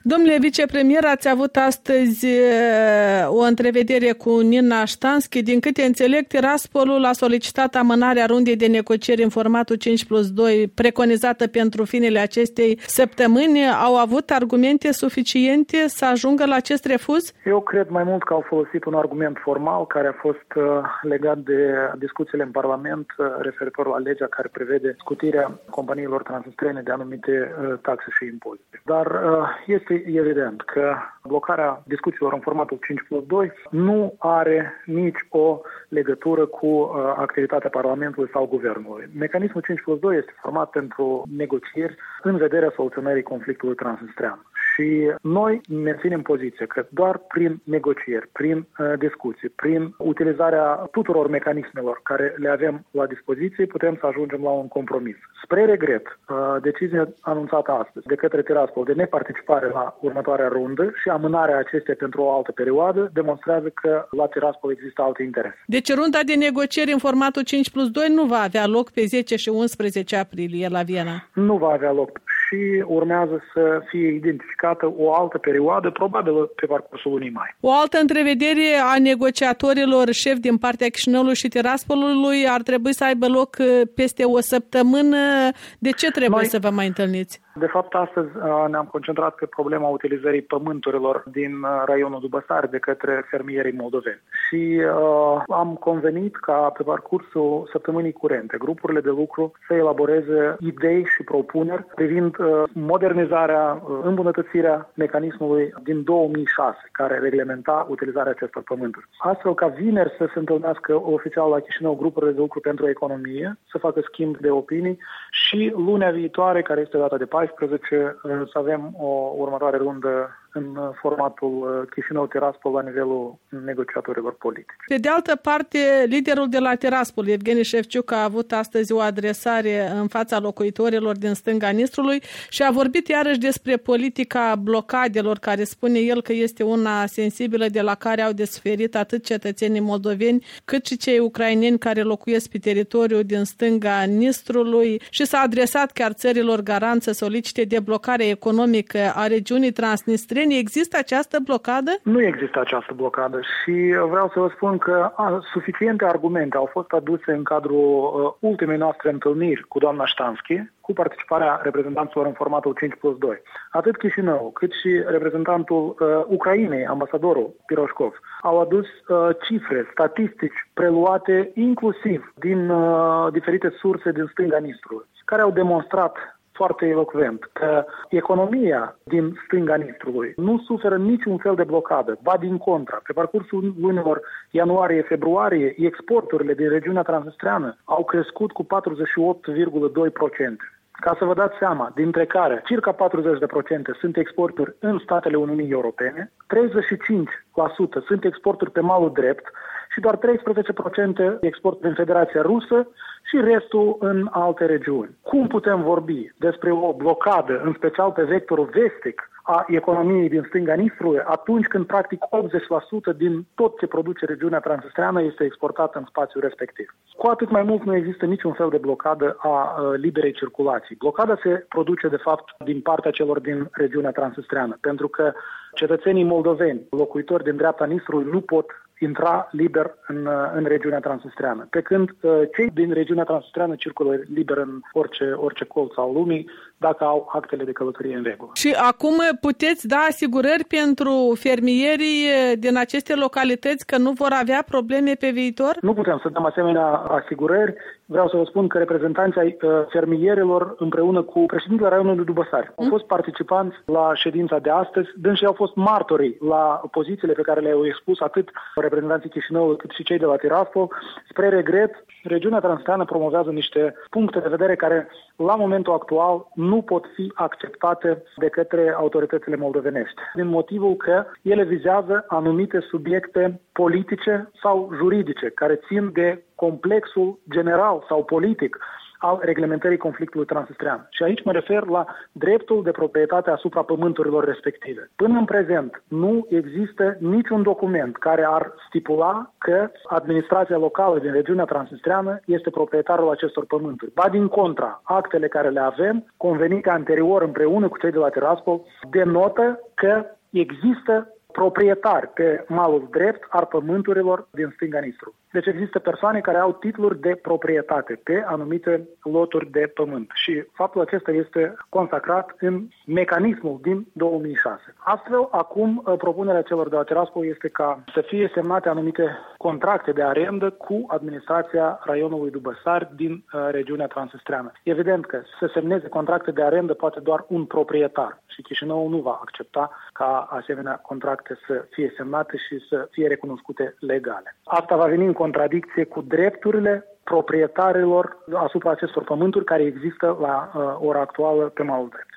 Domnule vicepremier, ați avut astăzi o întrevedere cu Nina Ștanschi. Din câte înțeleg, Tiraspolul a solicitat amânarea rundei de negocieri în formatul 5+2 preconizată pentru finele acestei săptămâni. Au avut argumente suficiente să ajungă la acest refuz? Eu cred mai mult că au folosit un argument formal care a fost legat de discuțiile în Parlament referitor la legea care prevede scutirea companiilor transnistrene de anumite taxe și impozite. Dar este evident că blocarea discuțiilor în formatul 5+2 nu are nici o legătură cu activitatea Parlamentului sau Guvernului. Mecanismul 5+2 este format pentru negocieri în vederea soluționării conflictului transnistrean. Și noi menținem poziția că doar prin negocieri, prin discuții, prin utilizarea tuturor mecanismelor care le avem la dispoziție, putem să ajungem la un compromis. Spre regret, decizia anunțată astăzi de către Tiraspol de neparticipare la următoarea rundă și amânarea acesteia pentru o altă perioadă demonstrează că la Tiraspol există alte interese. Deci runda de negocieri în formatul 5+2 nu va avea loc pe 10 și 11 aprilie la Viena? Nu va avea loc și urmează să fie identificată o altă perioadă, probabil pe parcursul lunii mai. O altă întrevedere a negociatorilor șefi din partea Chișinăului și Tiraspolului ar trebui să aibă loc peste o săptămână. De ce trebuie să vă mai întâlniți? De fapt, astăzi ne-am concentrat pe problema utilizării pământurilor din raionul Dubăsari de către fermierii moldoveni. Și am convenit ca pe parcursul săptămânii curente grupurile de lucru să elaboreze idei și propuneri privind modernizarea, îmbunătățirea mecanismului din 2006 care reglementa utilizarea acestor pământuri. Astfel ca vineri să se întâlnească oficial la Chișinău grupurile de lucru pentru economie, să facă schimb de opinii și lunea viitoare, care este data de 14, să avem o următoare rundă în formatul Chișinău-Tiraspol la nivelul negociatorilor politici. Pe de altă parte, liderul de la Tiraspol, Evgeni Șefciuc, a avut astăzi o adresare în fața locuitorilor din stânga Nistrului și a vorbit iarăși despre politica blocadelor, care spune el că este una sensibilă de la care au de suferit atât cetățenii moldoveni, cât și cei ucraineni care locuiesc pe teritoriul din stânga Nistrului și s-a adresat chiar țărilor garant să solicite deblocare economică a regiunii Transnistrene. Există această blocadă? Nu există această blocadă și vreau să vă spun că suficiente argumente au fost aduse în cadrul ultimei noastre întâlniri cu doamna Ștanschi, cu participarea reprezentanților în formatul 5+2. Atât Chișinău, cât și reprezentantul Ucrainei, ambasadorul Piroșkov, au adus cifre, statistici preluate inclusiv din diferite surse din stânga Nistrului, care au demonstrat foarte elocvent că economia din stânga Nistrului nu suferă niciun fel de blocadă, ba din contra. Pe parcursul lunilor ianuarie-februarie, exporturile din regiunea transnistreană au crescut cu 48,2%. Ca să vă dați seama, dintre care circa 40% sunt exporturi în statele Uniunii Europene, 35% sunt exporturi pe malul drept și doar 13% exporturi în Federația Rusă și restul în alte regiuni. Cum putem vorbi despre o blocadă, în special pe vectorul vestic, a economiei din stânga Nistrului, atunci când practic 80% din tot ce produce regiunea transnistreană este exportat în spațiul respectiv? Cu atât mai mult nu există niciun fel de blocadă a liberei circulații. Blocada se produce de fapt din partea celor din regiunea transnistreană, pentru că cetățenii moldoveni, locuitori din dreapta Nistrului, nu pot intra liber în regiunea transnistreană. Pe când cei din regiunea transnistreană circulă liber în orice colț al lumii, dacă au actele de călătorie în regulă. Și acum puteți da asigurări pentru fermierii din aceste localități că nu vor avea probleme pe viitor? Nu putem să dăm asemenea asigurări. Vreau să vă spun că reprezentanții ai fermierilor împreună cu președintele raionului Dubăsari au fost participanți la ședința de astăzi, dânsii au fost martorii la pozițiile pe care le-au expus atât reprezentanții Chișinăului cât și cei de la Tiraspol. Spre regret, regiunea transnistreană promovează niște puncte de vedere care la momentul actual nu pot fi acceptate de către autoritățile moldovenești, din motivul că ele vizează anumite subiecte politice sau juridice care țin de complexul general sau politic al reglementării conflictului transnistrean. Și aici mă refer la dreptul de proprietate asupra pământurilor respective. Până în prezent nu există niciun document care ar stipula că administrația locală din regiunea transnistreană este proprietarul acestor pământuri. Ba din contra, actele care le avem, convenite anterior împreună cu cei de la Tiraspol, denotă că există proprietari pe malul drept al pământurilor din stânga Nistru. Deci există persoane care au titluri de proprietate pe anumite loturi de pământ și faptul acesta este consacrat în mecanismul din 2006. Astfel, acum, propunerea celor de la Tiraspol este ca să fie semnate anumite contracte de arendă cu administrația raionului Dubăsari din regiunea transnistreană. Evident că să semneze contracte de arendă poate doar un proprietar și Chișinăul nu va accepta ca asemenea contracte să fie semnate și să fie recunoscute legale. Asta va veni în contradicție cu drepturile proprietarilor asupra acestor pământuri care există la ora actuală pe malul drept.